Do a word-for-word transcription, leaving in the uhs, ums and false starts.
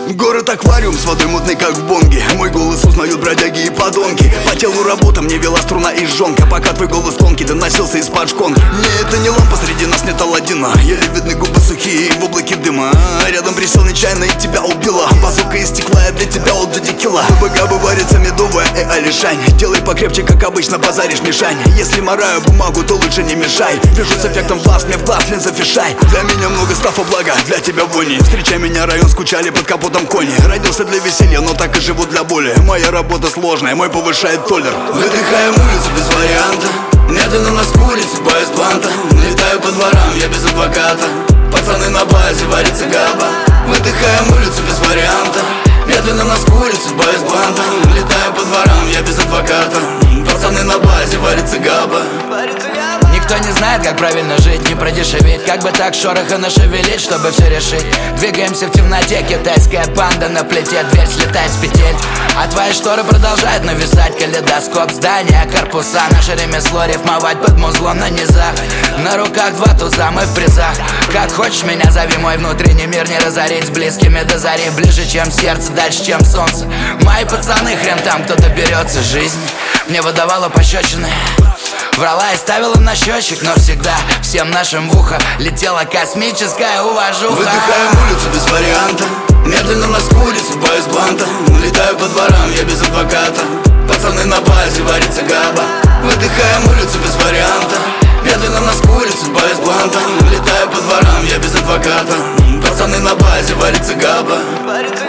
Город аквариум с водой мутной, как в бонге. Мой голос узнают бродяги и подонки. По телу работа, мне вела струна и жонка. Пока твой голос тонкий доносился из-под шконки. Не, это не лампа, среди нас нет Аладдина. Еле видны губы сухие в облаке дыма. Рядом присел нечаянно и тебя убила. Базука из стекла, я для тебя all the килла. БГБ варится медовая, э, алишань. Делай покрепче, как обычно, базаришь мишань. Если мораю бумагу, то лучше не мешай. Вижу с эффектом глаз, мне в глаз линза фишай. Для меня много стафа, блага, для тебя вони. Встречай меня, район, скучали под капотом кони. Родился для веселья, но так и живу для боли. Моя работа сложная, мой повышает толлер. Выдыхаем улицу без варианта. Медленно на улице, боюсь бланта. Летаю по дворам, я без адвоката. Пацаны на базе, варится габа. Выдыхаем улицу без варианта. Медленно на улице, боюсь бланта. Летаю по дворам, я без адвоката. Пацаны на базе, варится габа. Никто не знает, как правильно жить, не продешевить. Как бы так шороха нашевелить, чтобы все решить. Двигаемся в темноте, китайская банда на плите. Дверь слетает с петель, а твои шторы продолжают нависать. Калейдоскоп, здания, корпуса. Наше ремесло рифмовать под музлом на низах. На руках два туза, мы в призах. Как хочешь меня зови, мой внутренний мир не разорить. С близкими до зари, ближе чем сердце, дальше чем солнце. Мои пацаны, хрен там кто-то берется. Жизнь мне выдавала пощечины, врала и ставила на счетчик, но всегда всем нашим в ухо летела космическая уважуха. Выдыхаем улицу без варианта. Медленно на улице, боюсь бланта. Летаю по дворам, я без адвоката. Пацаны на базе, варится габа. Выдыхаем улицу без варианта. Медленно на улице, боюсь бланта. Летаю по дворам, я без адвоката. Пацаны на базе, варится габа.